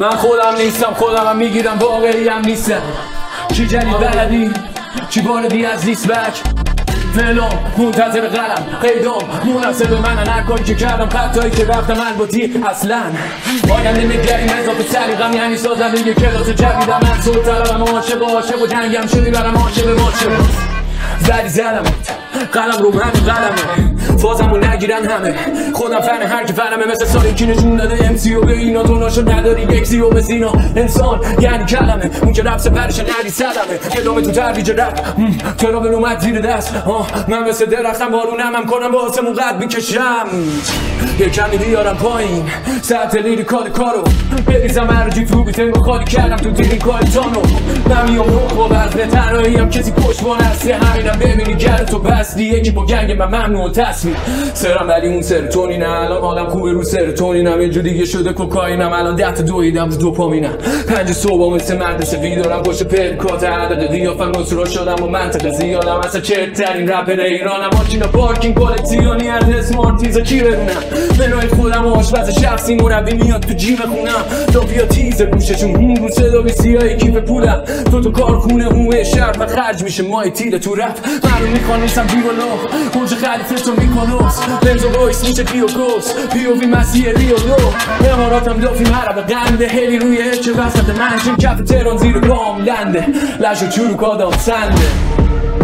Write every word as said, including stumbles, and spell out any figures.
من خودم نیستم، خودم هم میگیرم، واقعی هم نیستم. چی جدید بلدی؟ چی واردی از لیسبک؟ فعلا منتظر قلم قیدم مناسب من نکن که کردم خطایی که رفتم الباتی اصلا آینده نگریم اضافه سلیقم یعنی سازنده یک کلاس جدیدم من صلح طلبم عاشق عاشق و جنگم شدی برم عاشق عاشق زدی زدمت قلم رو من قلمه فازمو نگیرن همه خودم فن هر که فنمه مثل سالی که نشون داده امسی و به اینا تو ناشد نداری یکسی و به سینا انسان یعنی کلمه اون که رب سپرش ندی صدمه ادامه تو ترویج رب چرا به اومد زیر دست من مثل درختم بارونم هم کنم با آسمون قد میکشم یه کمی بیارم پایین سطح لیری کار کارو بریزم هرجی تو بیتنگو خالی کردم تو دیری کارتانو من میام روح با وزن تنهایی هم کسی پشتبان هسته همینم ببینی گر تو بستی یکی با گنگ من ممنوع تصویر سرم ولی اون سرتونینم الان حالم خوبه رو سرتونینم یه جو دیگه شده کوکائینم الان ده تا دویدم تو دوپامینم پنج صبح مثل مدرسه ویدارم پشت پرکات عدد قیافم نصرا شدم و منطقه زیادم اصلا چرترین رپر ایرانم ماشینا پارکینگ کالکسیونی از اسمارتیزا کی بدونم منوی خودم و آشپز شخصی مربی میاد تو جیم خونم دافیا تیز گوششون اون رو صدا بی سیاهی کیف پولم تو تو کارخونه هوه شهر و خرج میشه مای تیره تو رفت منو میخوان نیستم بیولو کنج خلیفه تو میکنوس بنزو وایس میشه بیوگوس بیووی مسیح ریو دو اماراتم دافی مرب قنده هلی روی هچه وسط منشون کف تهران زیر گام لنده لشو چروک آدم سنده